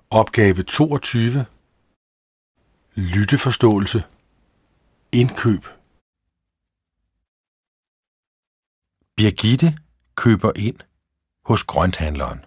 Opgave 22. Lytteforståelse. Indkøb. Birgitte køber ind hos grønthandleren.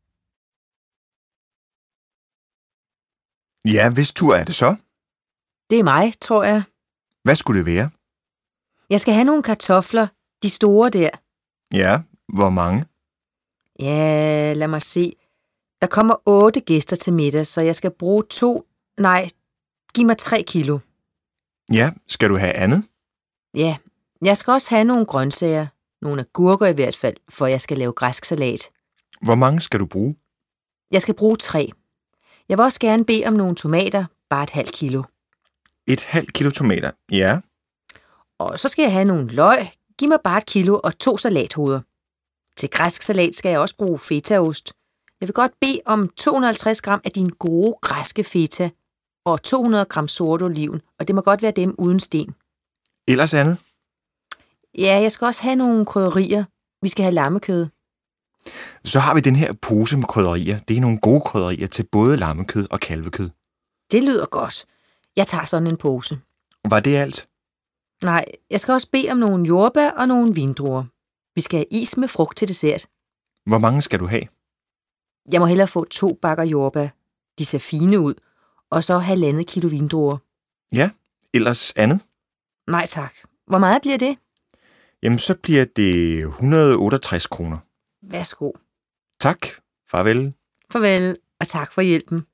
Ja, hvis tur er det så? Det er mig, tror jeg. Hvad skulle det være? Jeg skal have nogle kartofler, de store der. Ja, hvor mange? Ja, lad mig se. Der kommer 8 gæster til middag, så jeg skal bruge giv mig 3 kilo. Ja, skal du have andet? Ja, jeg skal også have nogle grøntsager. Nogle agurker i hvert fald, for jeg skal lave græsk salat. Hvor mange skal du bruge? Jeg skal bruge 3. Jeg vil også gerne bede om nogle tomater, bare ½ kilo. ½ kilo tomater, ja. Og så skal jeg have nogle løg. Giv mig bare 1 kilo og 2 salathoveder. Til græsk salat skal jeg også bruge fetaost. Jeg vil godt bede om 250 gram af din gode græske feta og 200 gram sort oliven, og det må godt være dem uden sten. Ellers andet? Ja, jeg skal også have nogle krydderier. Vi skal have lammekød. Så har vi den her pose med krydderier. Det er nogle gode krydderier til både lammekød og kalvekød. Det lyder godt. Jeg tager sådan en pose. Var det alt? Nej, jeg skal også bede om nogle jordbær og nogle vindruer. Vi skal have is med frugt til dessert. Hvor mange skal du have? Jeg må hellere få 2 bakker jordbær. De ser fine ud. Og så 1,5 kilo vindruer. Ja, ellers andet? Nej tak. Hvor meget bliver det? Jamen, så bliver det 168 kroner. Værsgo. Tak. Farvel. Farvel, og tak for hjælpen.